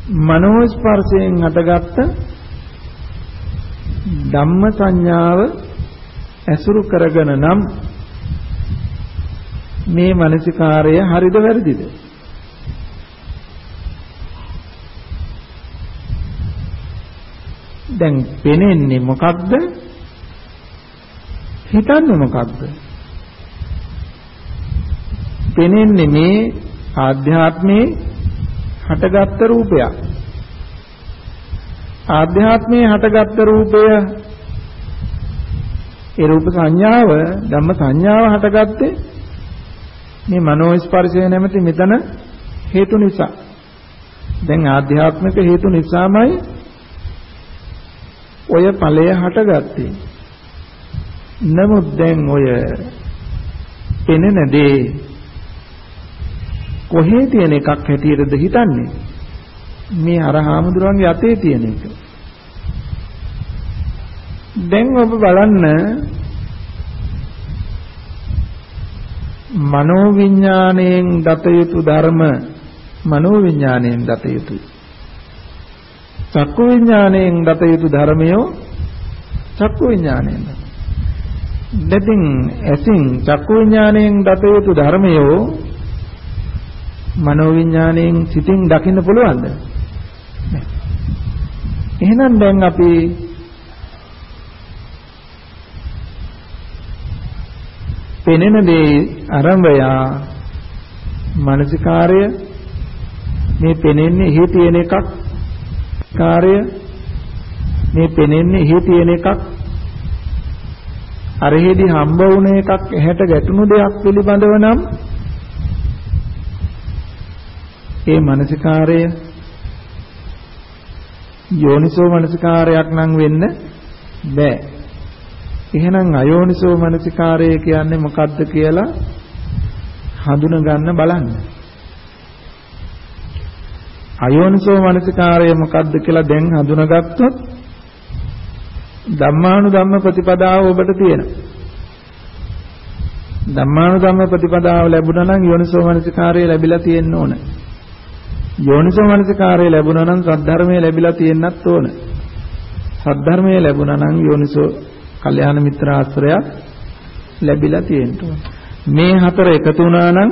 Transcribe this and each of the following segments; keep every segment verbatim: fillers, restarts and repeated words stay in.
මනෝ ස්පර්ශයෙන් හටගත්ත ධම්ම සංඥාව ඇසුරු කරගෙන නම් මේ මනසිකාරය හරිද වැරදිද? දැන් පෙනෙන්නේ මොකක්ද? හිතන්නේ මොකක්ද? පෙනෙන්නේ මේ ආධ්‍යාත්මේ හටගත්ත රූපයක්. ආධ්‍යාත්මේ හටගත්ත රූපය ඒ රූප සංඥාව ධම්ම සංඥාව හටගත්තේ මේ මනෝ ස්පර්ශය නැමැති මෙතන හේතු නිසා. දැන් ආධ්‍යාත්මික හේතු නිසාමයි ඔය ඵලය හටගත්තේ. නමුත් දැන් ඔය පෙනෙන දේ කොහේ තියෙන එකක් හැටියටද හිතන්නේ? මේ අර හාමුදුරුවන්ගේ අතේ තියෙන එක. දැන් ඔබ බලන්න මනෝ විඥාණයෙන් දත යුතු ධර්ම මනෝ විඥාණයෙන් දත යුතුයි. චක්කු විඥාණයෙන් දත යුතු ධර්මයෝ චක්කු විඥාණයෙන්. දෙතින් ඇසින් චක්කු විඥාණයෙන් දත යුතු ධර්මයෝ මනෝ විඥාණයෙන් සිතින් දකින්න පුළුවන්ද? එහෙනම් දැන් අපි පෙනෙන දේ ආරම්භය මානසිකාර්ය මේ පෙනෙන්නේ එහි තියෙන එකක් කාර්ය මේ පෙනෙන්නේ එහි තියෙන එකක් අරහෙදි හම්බ වුණ එකක් ඇහැට ගැටුණු දෙයක් පිළිබඳව නම් ඒ මානසිකාර්ය යෝනිසෝ මානසිකාර්යයක් නම් වෙන්න බෑ. එහෙනම් අයෝනිසෝ මනසිකාරය කියන්නේ මොකක්ද කියලා හඳුන ගන්න බලන්න. අයෝනිසෝ මනසිකාරය මොකක්ද කියලා දැන් හඳුනාගත්තොත් ධම්මානුධම්ම ප්‍රතිපදාව ඔබට තියෙනවා. ධම්මානුධම්ම ප්‍රතිපදාව ලැබුණා නම් යෝනිසෝ මනසිකාරය ලැබිලා තියෙන්න ඕන. යෝනිසෝ මනසිකාරය ලැබුණා නම් සද්ධර්මය ලැබිලා තියෙන්නත් ඕන. සද්ධර්මය ලැබුණා නම් යෝනිසෝ කල්යාණ මිත්‍ර ආශ්‍රයයක් ලැබිලා තියෙනවා. මේ හතර එකතු වුණා නම්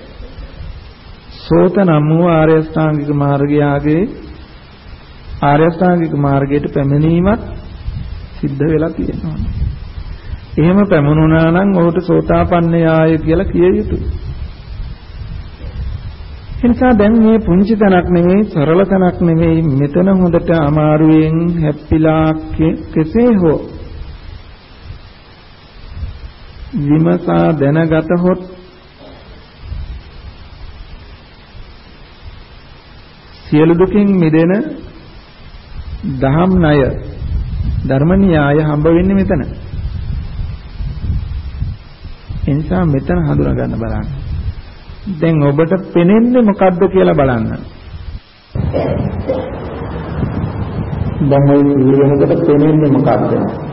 සෝත නම් වූ ආර්ය අෂ්ටාංගික මාර්ගයගේ ආර්ය අෂ්ටාංගික මාර්ගයට පැමිණීමත් සිද්ධ වෙලා තියෙනවා. එහෙම පැමුණුණා නම් ඔහුට සෝතාපන්නයාය කියලා කිය යුතුයි. එනිසා දැන් මේ පුංචි තනක් නෙමෙයි සරල තනක් නෙමෙයි මෙතන හොඳට අමාරුවෙන් හැප්පිලා කෙසේ හෝ විමසා දැනගතහොත් සියලු දුකින් මිදෙන දහම් ණය ධර්ම න්‍යාය හම්බ වෙන්නේ මෙතන. එනිසා මෙතන හඳුනා ගන්න බලන්න. දැන් ඔබට පෙනෙන්නේ මොකද්ද කියලා බලන්න. දැන් ඔය විදිහකට පෙනෙන්නේ මොකද්ද?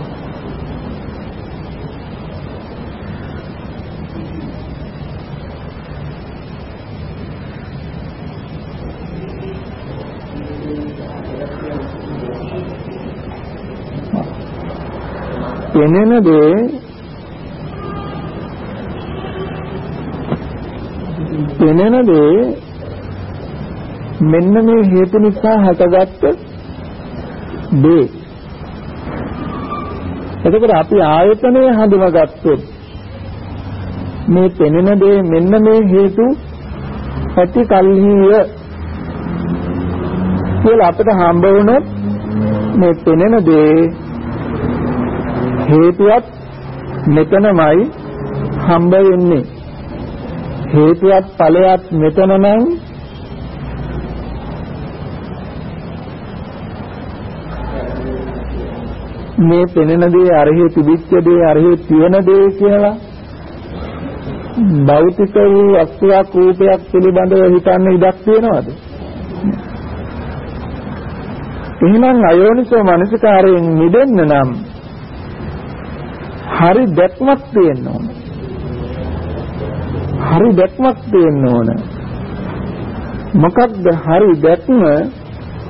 පෙනෙන දේ පෙනෙන දේ මෙන්න මේ හේතු නිසා හටගත්ත දේ. එතකොට අපි ආයතනය හඳුනාගත්තොත් මේ පෙනෙන දේ මෙන්න මේ හේතු ඇති කල්හිය කියලා අපිට හම්බ වුණොත් මේ පෙනෙන දේ හේතුවත් මෙතනමයි හම්බ වෙන්නේ. හේතුවත් ඵලයක් මෙතන නම් මේ පෙනෙන දේ අරහේ තිබිච්ච දේ අරහේ තියෙන දේ කියලා භෞතික වූ අස්තියක් රූපයක් පිළිබඳව හිතන්න ඉඩක් තියෙනවද? එහෙනම් අයෝනිසෝ මනසිකාරයෙන් මිදෙන්න නම් හරි දැක්මක් තියෙන්න ඕන. හරි දැක්මක් තියෙන්න ඕන. මොකක්ද හරි දැක්ම?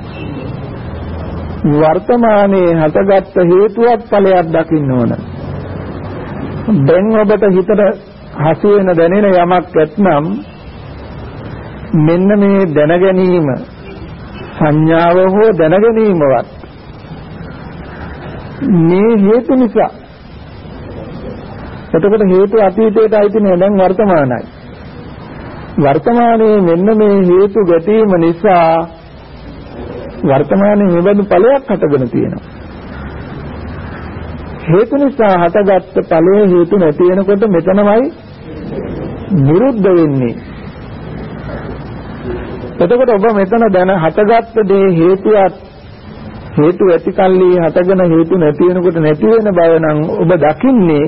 වර්තමානයේ හටගත් හේතුවක් ඵලයක් දකින්න ඕන. දැන් ඔබට හිතට හසු වෙන දැනෙන යමක් ඇතනම් මෙන්න මේ දැන ගැනීම සංඥාව හෝ දැන ගැනීමවත් මේ හේතු නිසා. එතකොට හේතු අතීතයට අයිති නෑ, දැන් වර්තමානයි. වර්තමානයේ මෙන්න මේ හේතු ගැටීම නිසා වර්තමානයේ මෙබඳු ඵලයක් හටගෙන තියෙනවා. හේතු නිසා හටගත්ත ඵලයේ හේතු නැති වෙනකොට මෙතනමයි නිරුද්ධ වෙන්නේ. එතකොට ඔබ මෙතන දැන හටගත්ත දේ හේතුවත් හේතු ඇති කල්ලි හටගෙන හේතු නැති වෙනකොට නැති වෙන බව නම් ඔබ දකින්නේ.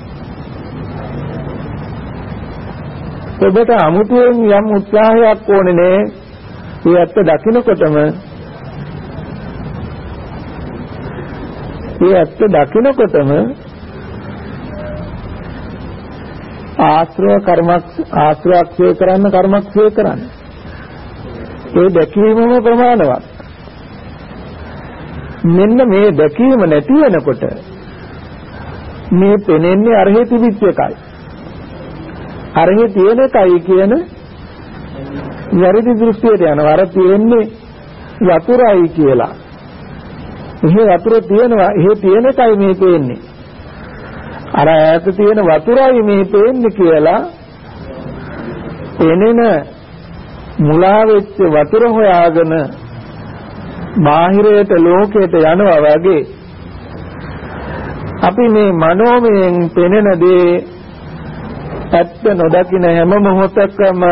ඔබට අමුතුවෙන් යම් උත්සාහයක් ඕනේ නේ. ඒ ඇත්ත දකින්නකොටම ඒ ඇත්ත දකින්නකොටම ආශ්‍රව කර්මක් ආශ්‍රවක්ෂය කරන්න කර්මක්ෂය කරන්න. ඒ දැකීමම ප්‍රමාණවත්. මෙන්න මේ දැකීම නැති වෙනකොට මේ පෙනෙන්නේ අරහේ තිබිච්ච එකයි. අරහේ තියෙන එකයි කියන වැරදි දෘෂ්ටියට යනවා. අර තියෙන්නේ වතුරයි කියලා. එහෙ වතුර තියෙනවා, එහෙ තියෙන එකයි මේ පේන්නේ. අර ඈත තියෙන වතුරයි මේ පේන්නේ කියලා පෙනෙන මුලා වෙච්ච වතුර හොයාගෙන බාහිරයට ලෝකයට යනවා වගේ අපි මේ මනෝමයෙන් පෙනෙන දේ ඇත්ත නොදකින හැම මොහොතකම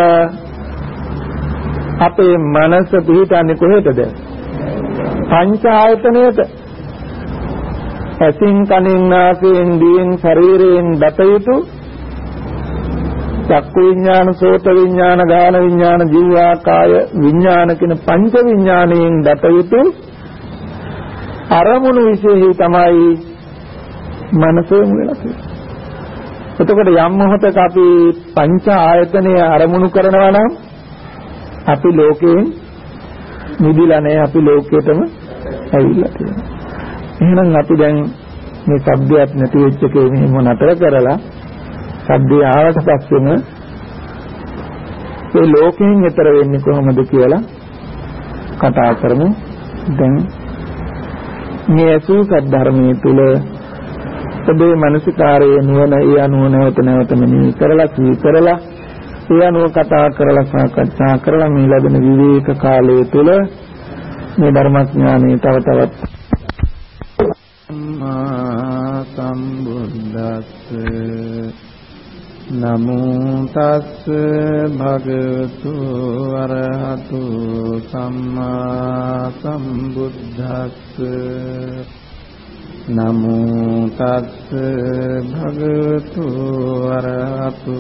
අපේ මනස පිහිටන්නේ කොහෙටද? පංච ආයතනයට. ඇසින් කනින් නාසයෙන් දිවෙන් ශරීරයෙන් දත යුතු චක්කු විඥාන, සෝත විඥාන, ගාන විඥාන, ජීවා කාය විඥාන කියන පංච විඥාණයෙන් දත යුතු අරමුණු විශේෂයි තමයි මනසෙන් වෙනස්. එතකොට යම් මොහොතක අපි පංච ආයතනය අරමුණු කරනවා නම් අපි ලෝකයෙන් නිදිලා නැහැ, අපි ලෝකෙටම ඇවිල්ලා තියෙනවා. එහෙනම් අපි දැන් මේ සබ්දයක් නැති වෙච්ච එකේ මෙහෙම නතර කරලා සබ්දේ ආවට පස්සෙම මේ ලෝකයෙන් ඈතර වෙන්නේ කොහොමද කියලා කතා කරමු. දැන් මේ අසූ සද්ධර්මයේ තුල ඔබේ මානසිකාරයේ නුවණ ඒ අනුව නැවත නැවත මෙනෙහි කරලා සිහි කරලා ඒ අනුව කතා කරලා සාකච්ඡා කරලා මේ ලැබෙන විවේක කාලය තුල මේ ධර්මඥානෙ තව තවත් සම්මා සම්බුද්දස්ස නමෝ තස්ස භගවතු අරහතු සම්මා සම්බුද්දස්ස නමෝ තස්ස භගවතු අරහතු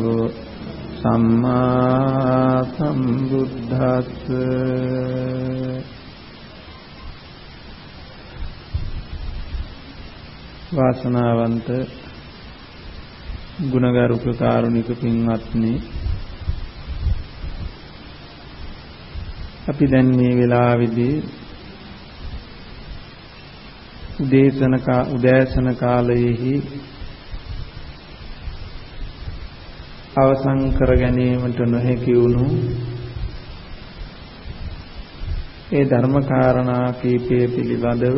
සම්මා සම්බුද්දස්ස වාසනාවන්ත ගුණගරුක කාරුණික පින්වත්නි, අපි දැන් මේ වෙලාවේදී උදේසන කා උදෑසන කාලයේහි අවසන් කර ගැනීමට නොහැකි වුණු ඒ ධර්ම කාරණා කීපය පිළිබඳව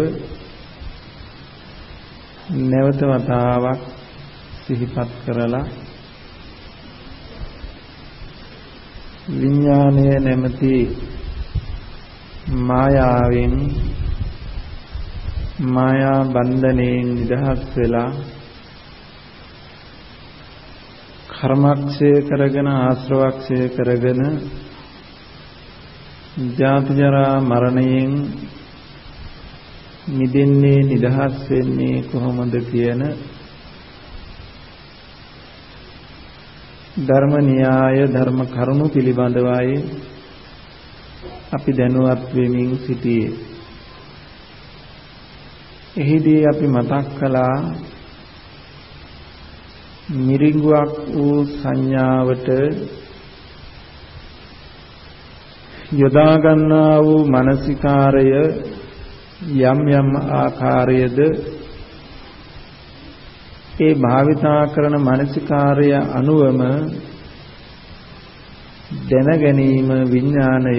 නැවත වතාවක් සිහිපත් කරලා විඥානය නැමැති මායාවෙන් මායා බන්ධනයෙන් නිදහස් වෙලා කර්මක්ෂය කරගෙන ආශ්‍රවක්ෂය කරගෙන ජාති ජරා මරණයෙන් මිදෙන්නේ නිදහස් වෙන්නේ කොහොමද කියන ධර්ම න්‍යාය ධර්ම කරුණු පිළිබඳවයි අපි දැනුවත් වෙමින් සිටියේ. එහිදී අපි මතක් කළා මිරිඟුවක් වූ සංඥාවට යොදා ගන්නා වූ මානසිකාරය යම් යම් ආකාරයේද ඒ භාවිතා කරන මානසිකාර්ය අනුවම දැන ගැනීම විඥාණය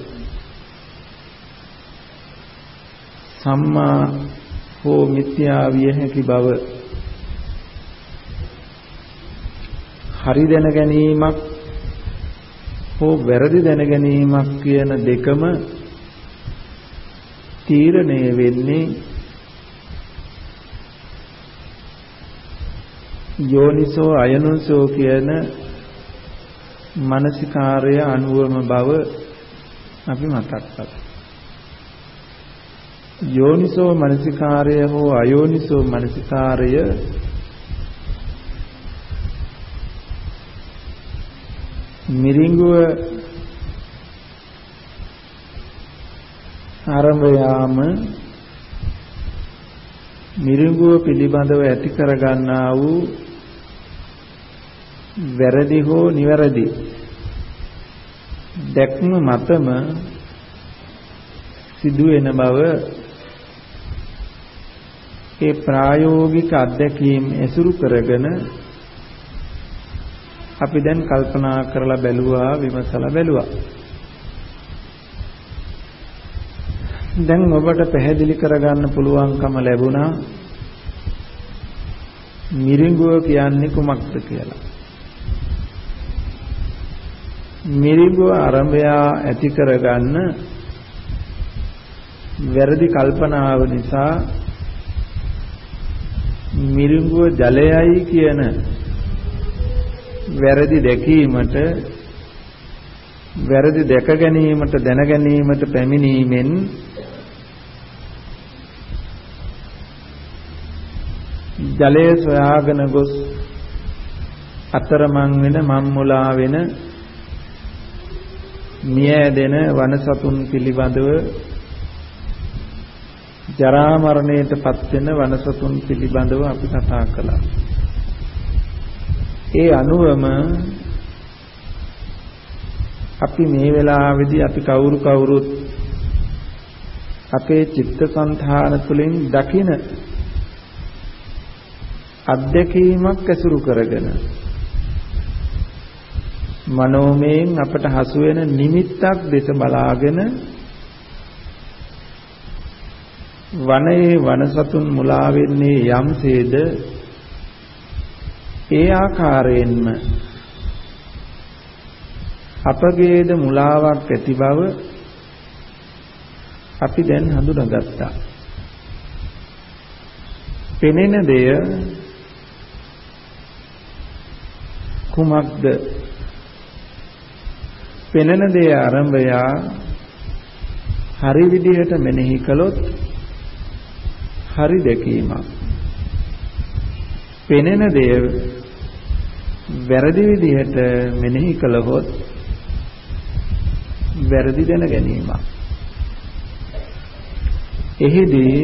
සම්මා හෝ මිත්‍යා විය හැකි බව හරි දැන ගැනීමක් හෝ වැරදි දැන ගැනීමක් කියන දෙකම තීරණය වෙන්නේ යෝනිසෝ අයනුසෝ කියන මානසිකාර්ය අනුවම බව අපි මතක් කරගන්න. යෝනිසෝ මානසිකාර්ය හෝ අයෝනිසෝ මානසිකාර්ය මිරිඟුව ආරම්භ යාම මිරිඟුව පිළිබඳව ඇති කරගන්නා වූ වැරදි හෝ නිවැරදි දැක්ම මතම සිදුවෙන බව ඒ ප්‍රායෝගික අත්දැකීම් ඇසුරු කරගෙන අපි දැන් කල්පනා කරලා බැලුවා විමසලා බැලුවා. දැන් ඔබට පැහැදිලි කරගන්න පුළුවන්කම ලැබුණා මිරිඟුව කියන්නේ කුමක්ද කියලා. මිරිඟුව ආරම්භය ඇති කරගන්න වැරදි කල්පනාව නිසා මිරිඟුව ජලයයි කියන වැරදි දැකීමට වැරදි දැක ගැනීමට දැන ගැනීමට පැමිණීමෙන් ජලය සොයාගෙන ගොස් අතරමං වෙන මම්මුලා වෙන මියැදෙන වනසතුන් පිළිබඳව ජරා මරණයට පත් වෙන වනසතුන් පිළිබඳව අපි කතා කළා. ඒ අනුවම අපි මේ වෙලාවේදී අපි කවුරු කවුරුත් අපේ චිත්තසංතාන තුළින් දකින අත්දැකීමක් ඇසුරු කරගෙන මනෝමයෙන් අපට හසු වෙන නිමිත්තක් දෙස බලාගෙන වනයේ වනසතුන් මුලා වෙන්නේ යම්සේද ඒ ආකාරයෙන්ම අපගේද මුලාවක් ඇති බව අපි දැන් හඳුනාගත්තා. පෙනෙන දෙය කුමක්ද? පෙනෙන දේ ආරම්භය හරි විදිහට මෙනෙහි කළොත් හරි දැකීමක්. පෙනෙන දේ වැරදි විදිහට මෙනෙහි කළහොත් වැරදි දැන ගැනීමක්. එහිදී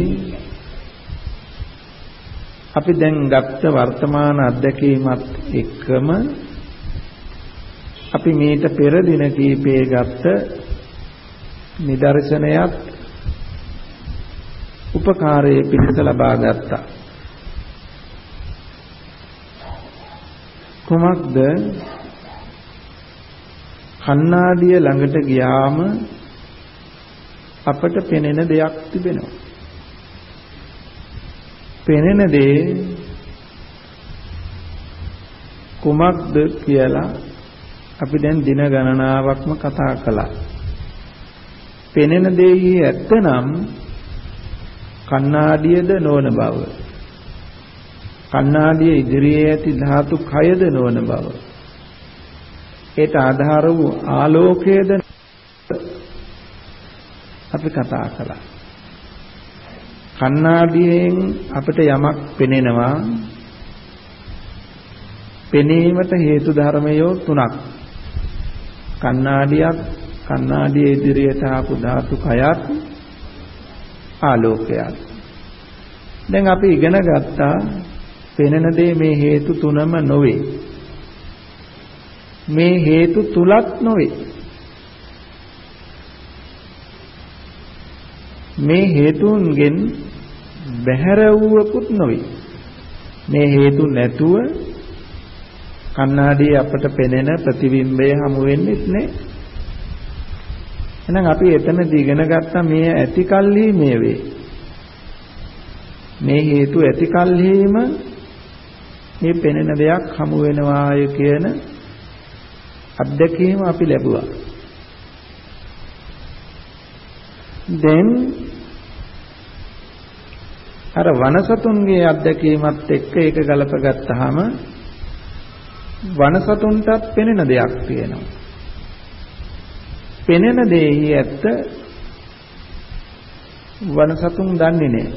අපි දැන් ගත්ත වර්තමාන අත්දැකීමත් එක්කම අපි මේට පෙර දින කීපයේ ගත්ත නිදර්ශනයක් උපකාරයේ පිණිස ලබා ගත්තා. කුමක්ද? කණ්ණාඩිය ළඟට ගියාම අපට පෙනෙන දෙයක් තිබෙනවා. පෙනෙන දේ කුමක්ද කියලා අපි දැන් දින ගණනාවක්ම කතා කළා. පෙනෙන දෙෙහි ඇත්තනම් කණ්ණාඩියද නොවන බව. කණ්ණාඩිය ඉදිරියේ ඇති ධාතු කයද නොවන බව. ඒට ආධාර වූ ආලෝකයේද අපි කතා කළා. කණ්ණාඩියෙන් අපිට යමක් පෙනෙනවා. පෙනීමට හේතු ධර්මයෝ තුනක්. කණ්ණාඩියක්, කණ්ණාඩිය ඉදිරියට ආපු ධාතු කයත්, ආලෝකයත්. දැන් අපි ඉගෙන ගත්තා පෙනෙන දේ මේ හේතු තුනම නොවේ. මේ හේතු තුලත් නොවේ. මේ හේතුන්ගෙන් බැහැර වූවකුත් නොවේ. මේ හේතු නැතුව කණ්ණාඩියේ අපට පෙනෙන ප්‍රතිබිම්බය හමු වෙන්නේ නැහැ. එහෙනම් අපි එතනදී ඉගෙන ගත්තා මේ ඇති කල්හි මේ වේ. මේ හේතු ඇති කල්හිම මේ පෙනෙන දෙයක් හමු වෙනවාය කියන අත්දැකීම අපි ලැබුවා. දැන් අර වනසතුන්ගේ අත්දැකීමත් එක්ක ඒක ගලප ගත්තාම වනසතුන්ටත් පෙනෙන දෙයක් තියෙනවා. පෙනෙන දෙෙහි ඇත්ත වනසතුන් දන්නේ නැහැ.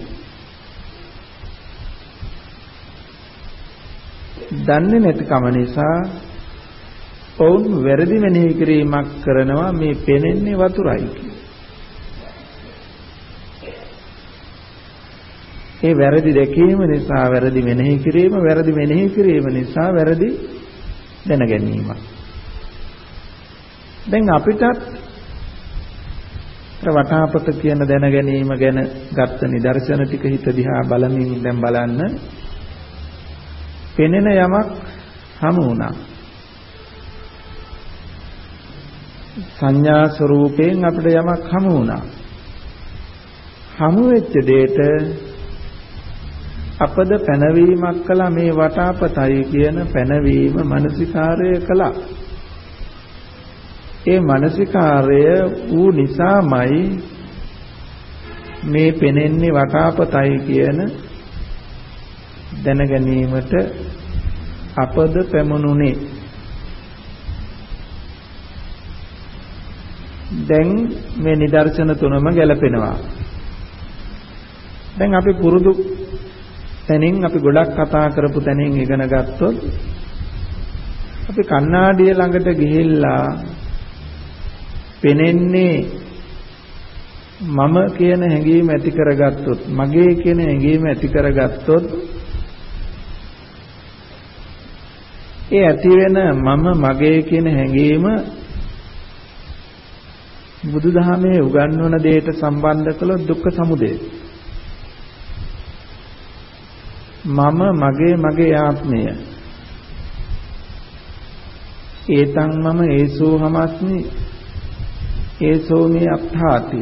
දන්නේ නැතිකම නිසා ඔවුන් වැරදි මෙනෙහි කිරීමක් කරනවා මේ පෙනෙන්නේ වතුරයි කියලා. ඒ වැරදි දැකීම නිසා වැරදි මෙනෙහි කිරීම, වැරදි මෙනෙහි කිරීම නිසා වැරදි දැන ගැනීම. දැන් අපිටත් වටාපත කියන දැන ගැනීම ගැන ගත්ත නිදර්ශන ටික හිත දිහා බලමින් දැන් බලන්න. පෙනෙන යමක් හමු වුණා. සංඥා ස්වરૂපයෙන් අපිට යමක් හමු වුණා. හමු වෙච්ච දෙයට අපද පැනවීමක් කළා මේ වටාපතයි කියන පැනවීම මානසිකාර්ය කළා. ඒ මානසිකාර්ය වූ නිසාමයි මේ පෙනෙන්නේ වටාපතයි කියන දැන ගැනීමට අපද පැමුණුනේ. දැන් මේ නිදර්ශන තුනම ගැලපෙනවා. දැන් අපි පුරුදු තැනින් අපි ගොඩක් කතා කරපු තැනින් ඉගෙන ගත්තොත් අපි කණ්ණාඩිය ළඟට ගිහිල්ලා පෙනෙන්නේ මම කියන හැඟීම ඇති කරගත්තොත්, මගේ කියන හැඟීම ඇති කරගත්තොත් ඒ ඇති වෙන මම මගේ කියන හැඟීම බුදුදහමේ උගන්වන දෙයට සම්බන්ධ කළොත් දුක්ඛ සමුදය. මම මගේ මගේ ආත්මය. ඒතං මම ඒසෝ හමස්මි ඒසෝ මේ අත්ථාති.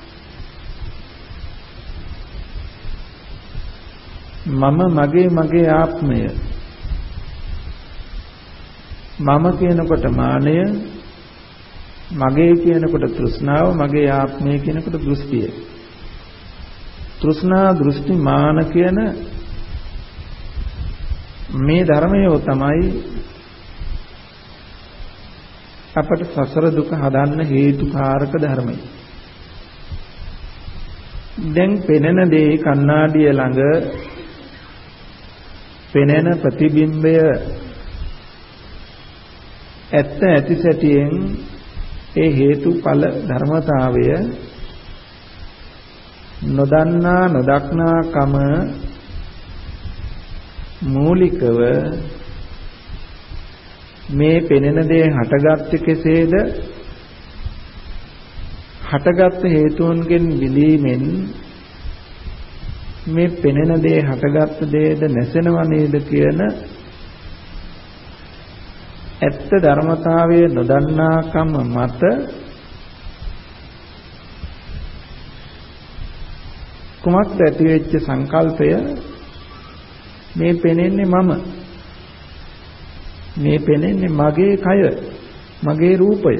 මම මගේ මගේ ආත්මය. මම කියනකොට මානය, මගේ කියනකොට තෘෂ්ණාව, මගේ ආත්මය කියනකොට දෘෂ්ටිය. තෘෂ්ණා දෘෂ්ටි මාන කියන මේ ධර්මයෝ තමයි අපට සසර දුක හදන්න හේතුකාරක ධර්මයි. දැන් පෙනෙන දේ කණ්ණාඩිය ළඟ පෙනෙන ප්‍රතිබිම්බය ඇත්ත ඇති සැටියෙන් ඒ හේතුඵල ධර්මතාවය නොදන්නා නොදක්නා කම මූලිකව මේ පෙනෙන දේ හටගත්තේ කෙසේද? හටගත් හේතුන්ගෙන් විලීමෙන් මේ පෙනෙන දේ හටගත් දේද නැසෙනව නේද කියන ඇත්ත ධර්මතාවය නොදන්නාකම මත කුමක්ද ඇති වෙච්ච සංකල්පය? මේ පෙනෙන්නේ මම, මේ පෙනෙන්නේ මගේ කය, මගේ රූපය.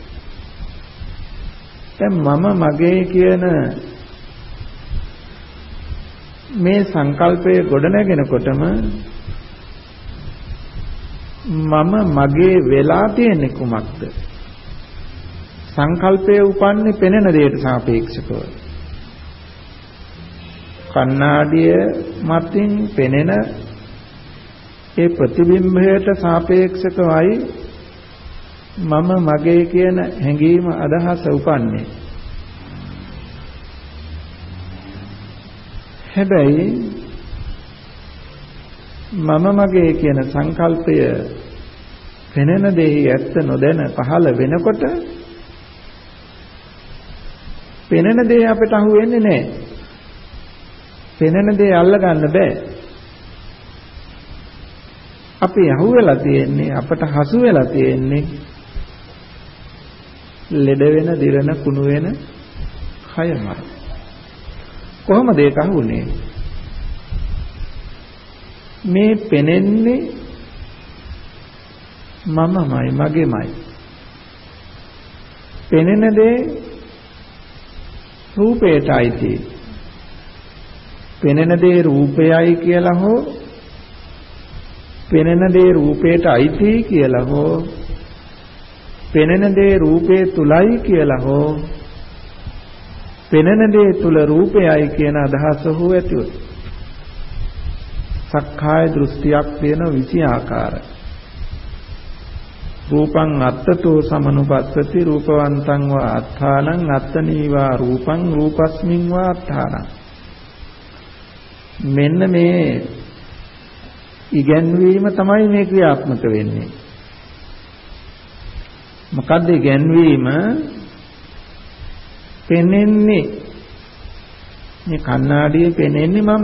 දැන් මම මගේ කියන මේ සංකල්පය ගොඩනගෙනකොටම මම මගේ වෙලා තියෙන්නේ කුමක්ද? සංකල්පය උපන්නේ පෙනෙන දෙයට සාපේක්ෂව. කණ්ණාඩිය මතින් පෙනෙන ඒ ප්‍රතිබිම්බයට සාපේක්ෂවයි මම මගේ කියන හැඟීම අදහස උපන්නේ. හැබැයි මම මගේ කියන සංකල්පය පෙනෙන දෙහි ඇත්ත නොදැන පහළ වෙනකොට පෙනෙන දේ අපිට අහු වෙන්නේ නැහැ. පෙනෙන දේ අල්ල ගන්න බෑ. අපි අහු වෙලා තියෙන්නේ අපට හසු වෙලා තියෙන්නේ ලෙඩ වෙන, දිරන, කුණු වෙන කයමයි. කොහොමද ඒක අහුනේ? මේ පෙනෙන්නේ මමමයි, මගේමයි. පෙනෙන දේ රූපයටයි තියෙන්නේ. පෙනෙන දේ රූපයයි කියලා හෝ පෙනෙන දේ රූපයට අයිති කියලා හෝ පෙනෙන දේ රූපේ තුලයි කියලා හෝ පෙනෙන දේ තුල රූපයයි කියන අදහස හෝ ඇතිවෙයි. සක්කාය දෘෂ්ටියක් තියෙන විසි ආකාර. රූපං අත්තතෝ සමනුපස්සති රූපවන්තං වා අත්ථානං අත්තනීවා රූපං රූපස්මින් වා අත්ථානං. මෙන්න මේ ඉගැන්වීම තමයි මේ ක්‍රියාත්මක වෙන්නේ. මොකද්ද ඉගැන්වීම? පෙනෙන්නේ මේ කණ්ණාඩියේ පෙනෙන්නේ මම.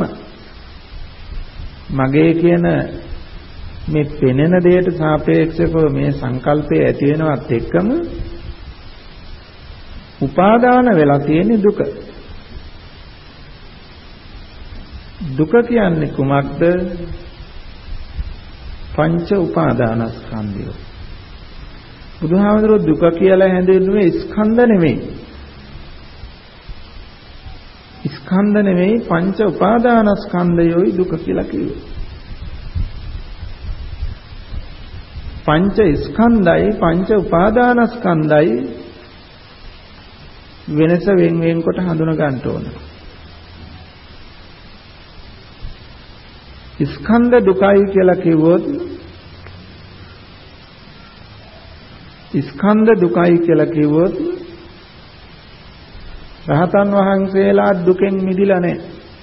මගේ කියන මේ පෙනෙන දෙයට සාපේක්ෂව මේ සංකල්පය ඇති වෙනවත් එක්කම උපාදාන වෙලා තියෙන දුක. දුක කියන්නේ කුමක්ද? පංච උපාදානස්කන්ධය. බුදුහාමුදුරුවෝ දුක කියලා හැඳින්වුවේ ස්කන්ධ නෙමෙයි. ස්කන්ධ නෙමෙයි පංච උපාදානස්කන්ධයෝයි දුක කියලා කිව්වේ. පංච ස්කන්ධයි පංච උපාදානස්කන්ධයි වෙනස වෙන වෙන කොට හඳුනා ගන්න ඕන. ස්කන්ධ දුකයි කියලා කිව්වොත් ස්කන්ධ දුකයි කියලා කිව්වොත් රහතන් වහන්සේලා දුකෙන් මිදිලා නැහැ.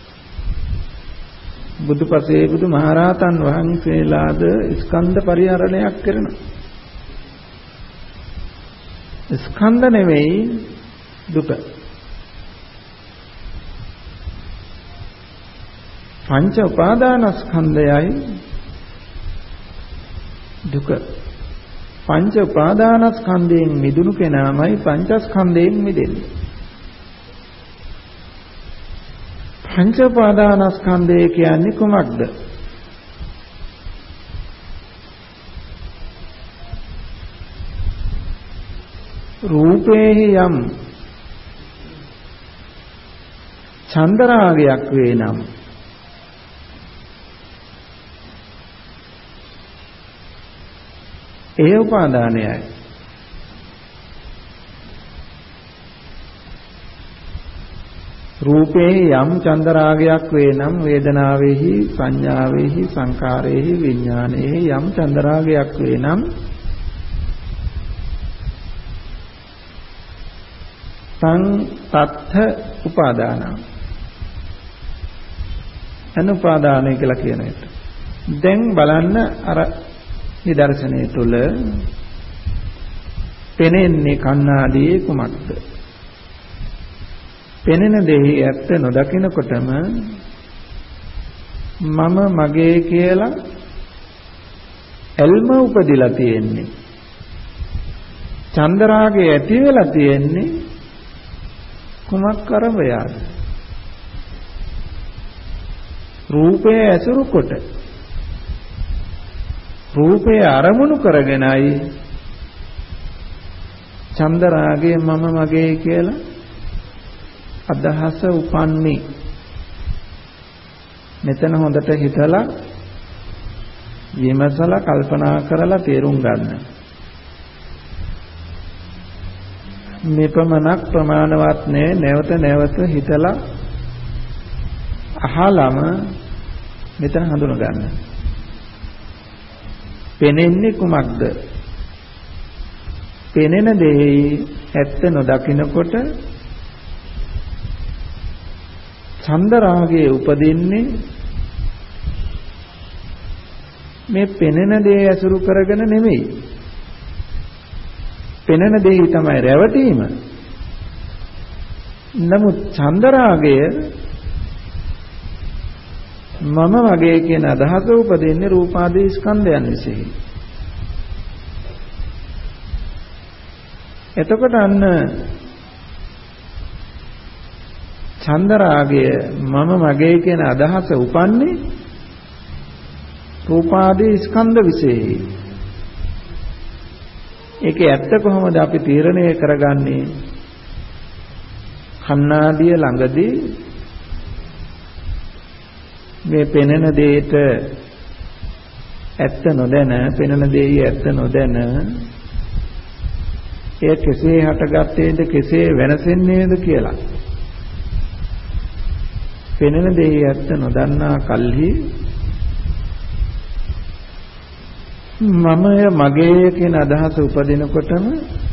බුදුපසේ බුදු මහරහතන් වහන්සේලාද ස්කන්ධ පරිහරණයක් කරනවා. ස්කන්ධ නෙවෙයි දුක. පංච උපාදානස්කන්ධයයි දුක. පංච උපාදානස්කන්ධයෙන් මිදුණු කෙනාමයි පංචස්කන්ධයෙන් මිදෙන්නේ. පංච උපාදානස්කන්ධය කියන්නේ කුමක්ද? රූපේහි යම් චන්දරාගයක් වේ නම් ඒ උපාදානයයි. රූපේ යම් චන්දරාගයක් වේ නම් වේදනාවේහි සංඥාවේහි සංකාරේහි විඥානේහි යම් චන්දරාගයක් වේ නම් සං තත්ථ උපාදාන අනුපාදානය කියලා කියන එක. දැන් බලන්න අර නිදර්ශනය තුළ පෙනෙන්නේ කණ්ණාඩියේ කුමක්ද? පෙනෙන දෙහි ඇත්ත නොදකිනකොටම මම මගේ කියලා එල්ම උපදිලා තියෙන්නේ. චන්දරාගය ඇති වෙලා තියෙන්නේ කුමක් කරවයාද? රූපය ඇසුරු කොට රූපය අරමුණු කරගෙනයි චන්දරාගය මම මගේ කියලා අදහස උපන්නේ. මෙතන හොඳට හිතලා විමසලා කල්පනා කරලා තේරුම් ගන්න. මෙපමණක් ප්‍රමාණවත් නෑ. නැවත නැවත හිතලා අහලම මෙතන හඳුන ගන්න. පෙනෙන්නේ කුමක්ද? පෙනෙන දෙහි ඇත්ත නොදකිනකොට චන්දරාගයේ උපදින්නේ මේ පෙනෙන දේ ඇසුරු කරගෙන නෙමෙයි. පෙනෙන දෙහි තමයි රැවටීම. නමුත් චන්දරාගය මම වගේ කියන අදහස උපදින්නේ රූපාදී ස්කන්ධයන් විසෙහි. එතකොට අන්න චන්දරාගය මම මගේ කියන අදහස උපන්නේ රූපාදී ස්කන්ධ විසෙහි. ඒකේ ඇත්ත කොහොමද අපි තීරණය කරගන්නේ? කන්නාඩිය ළඟදී මේ පෙනෙන දෙයට ඇත්ත නොදැන, පෙනෙන දෙයි ඇත්ත නොදැන එය කෙසේ හටගත්තේද, කෙසේ වෙනසෙන්නේද කියලා. පෙනෙන දෙයි ඇත්ත නොදන්නා කල්හි මමය මගේ කියන අදහස උපදිනකොටම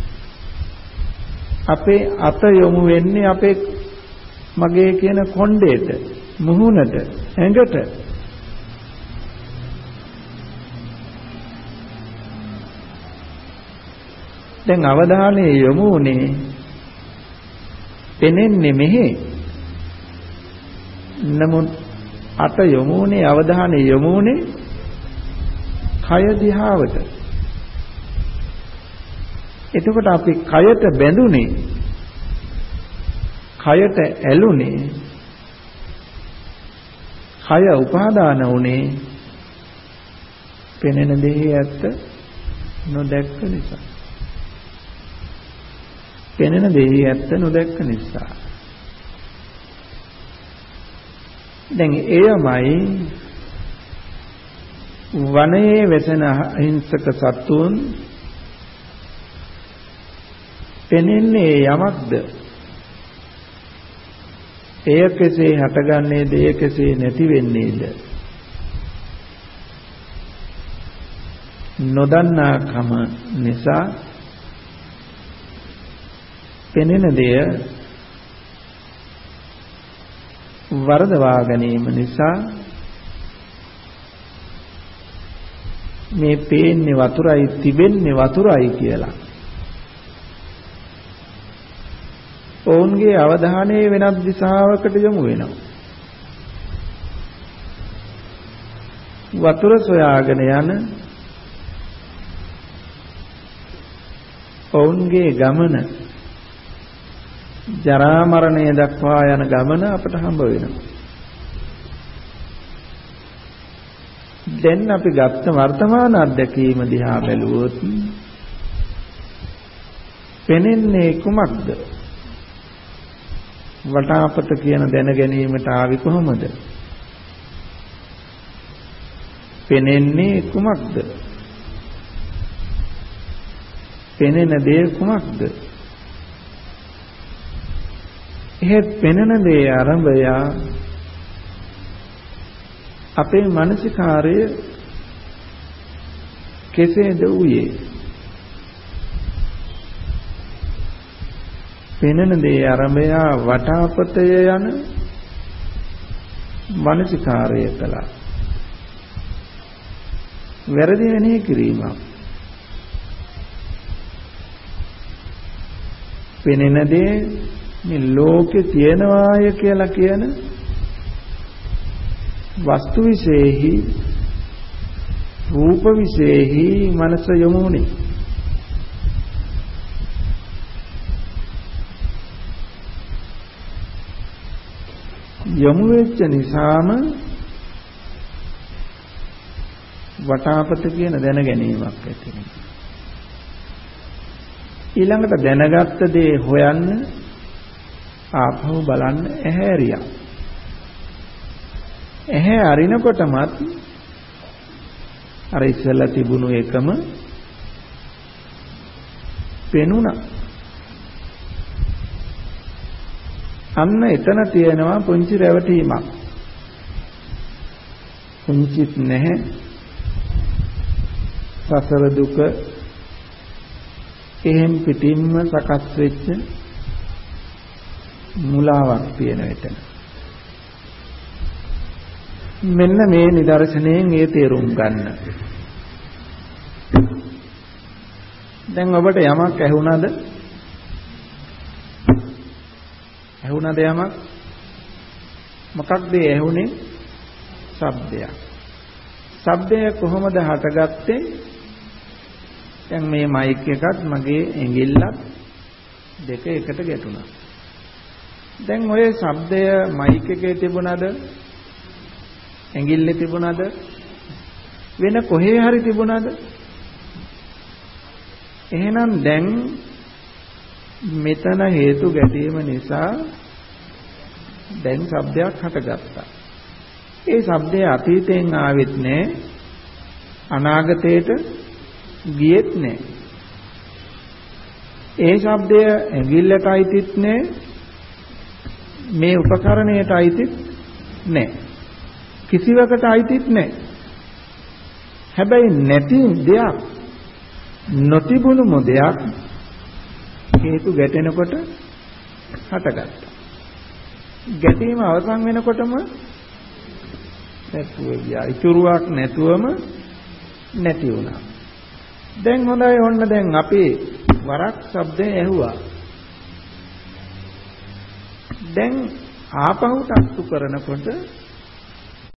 අපේ අත යොමු වෙන්නේ අපේ මගේ කියන කොණ්ඩේට, මුහුණට, ඇඟට. දැන් අවධානය යොමු උනේ පෙනෙන්නේ මෙහි. නමුත් අත යොමු උනේ, අවධානය යොමු උනේ කය දිහාවට. එතකොට අපි කයට බැඳුනේ, කයට ඇලුනේ, කය උපාදාන වුනේ පෙනෙන දෙහි ඇත්ත නොදැක්ක නිසා. පෙනෙන දෙහි ඇත්ත නොදැක්ක නිසා. දැන් එයමයි වනයේ වෙසෙන අහිංසක සත්තුන් පෙනෙන්නේ යමක්ද? එය කෙසේ හටගන්නේද? එය කෙසේ නැති වෙන්නේද? නොදන්නාකම නිසා පෙනෙන දෙය වරදවා ගැනීම නිසා මේ පේන්නේ වතුරයි, තිබෙන්නේ වතුරයි කියලා ඔවුන්ගේ අවධානය වෙනත් දිශාවකට යොමු වෙනවා. වතුර සොයාගෙන යන ඔවුන්ගේ ගමන, ජරා මරණය දක්වා යන ගමන අපට හම්බ වෙනවා. දැන් අපි ගත්ත වර්තමාන අත්දැකීම දිහා බැලුවොත් පෙනෙන්නේ කුමක්ද? වටාපත කියන දැන ගැනීමට ආවි කොහොමද? පෙනෙන්නේ කුමක්ද? පෙනෙන දේ කුමක්ද? එහෙත් පෙනෙන දේ ආරම්භය අපේ මානසිකාරය කෙසේද වූයේ? පෙනෙන දේ ආරම්භය වටාපතය යන මානසිකාරය කළා. වැරදි වෙන්නේ කිරීමක්. පෙනෙන දේ මේ ලෝකේ තියෙනවාය කියලා කියන වස්තු විශේෂෙහි, රූප විශේෂෙහි මනස යොමුනේ. යොමු වෙච්ච නිසාම වටාපත කියන දැන ගැනීමක් ඇති වෙනවා. ඊළඟට දැනගත්ත දේ හොයන්න ආපහු බලන්න ඇහැරියා. ඇහැ අරිනකොටමත් අර ඉස්සෙල්ලා තිබුණු එකම පෙනුණා. අන්න එතන තියෙනවා පුංචි රැවටීමක්. පුංචිත් නැහැ. සසර දුක එහෙම් පිටින්ම සකස් වෙච්ච මුලාවක් තියෙන එතන. මෙන්න මේ නිදර්ශනයෙන් ඒ තේරුම් ගන්න. දැන් ඔබට යමක් ඇහුණාද? ඇහුණද යමක්? මොකක්ද ඇහුනේ? ශබ්දයක්. ශබ්දය කොහොමද හටගත්තේ? දැන් මේ මයික් එකත් මගේ ඇඟිල්ලත් දෙක එකට ගැටුණා. දැන් ඔය ශබ්දය මයික් එකේ තිබුණාද? ඇඟිල්ලේ තිබුණාද? වෙන කොහේ හරි තිබුණාද? එහෙනම් දැන් මෙතන හේතු ගැටීම නිසා දැන් ශබ්දයක් හටගත්තා. ඒ ශබ්දය අතීතයෙන් ආවෙත් නෑ, අනාගතයට ගියෙත් නෑ. ඒ ශබ්දය ඇඟිල්ලට අයිතිත් නෑ, මේ උපකරණයට අයිතිත් නෑ, කිසිවකට අයිතිත් නෑ. හැබැයි නැති දෙයක්, නොතිබුණු මොදයක් හේතු ගැටෙනකොට හටගත්තා. ගැටීම අවසන් වෙනකොටම නැතුව ගියා. ඉතුරුවක් නැතුවම නැති වුණා. දැන් හොඳයි, ඔන්න දැන් අපි වරක් ශබ්දය ඇහුවා. දැන් ආපහු තත්තු කරනකොට